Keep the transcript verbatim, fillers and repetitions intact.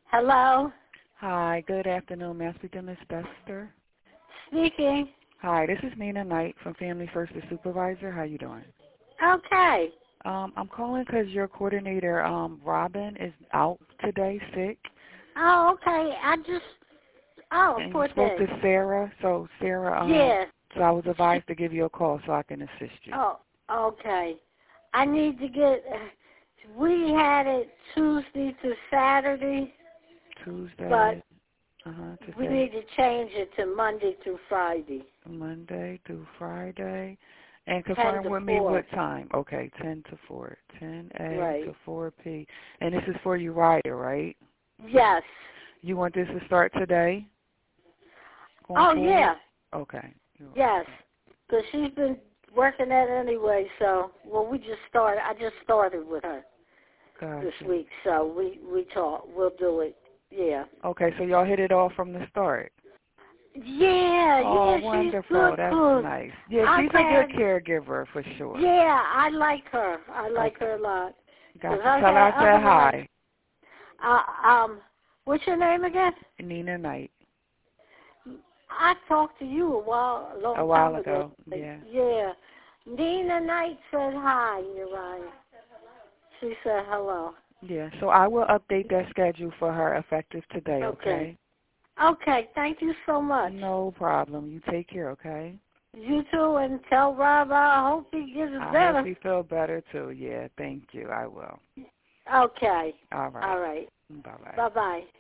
Hello? Hi, good afternoon. May I speak to Miss Bester? Speaking. Hi, this is Nina Knight from Family First, the supervisor. How you doing? Okay. Um, I'm calling because your coordinator, um, Robin, is out today, sick. Oh, okay. I just, oh, And you poor spoke thing. to Sarah, so Sarah, um, Yeah. so I was advised to give you a call so I can assist you. Oh, okay. I need to get, we had it Tuesday to Saturday, Tuesday, but uh-huh, we today, need to change it to Monday through Friday. Monday through Friday. And ten confirm to with me four. what time. Okay, ten to four. ten A Right. to four P. And this is for you, Ryder, right? Yes. You want this to start today? Going Oh, forward? yeah. Okay. Yes. Because she's been working at it anyway, so, well, we just started, I just started with her Gotcha. this week, so we, we talk, we'll do it, yeah. Okay, so y'all hit it off from the start. Yeah, Oh, yeah, she's wonderful. good, That's good. nice. Yeah, I've she's a had, good caregiver for sure. yeah, I like her. I like Okay. her a lot. Gotcha. I've Tell her had I said other ones. hi. Uh, um, what's your name again? Nina Knight. I talked to you a while, a long A while time ago. ago. Yeah. Yeah. Nina Knight said hi, Uriah. She said hello. Yeah, so I will update that schedule for her effective today, Okay. okay? Okay, thank you so much. No problem. You take care, okay? You too, and tell Rob I hope he gets I better. hope you feel better, too. Yeah, thank you. I will. Okay. All right. All right. Bye-bye. Bye-bye.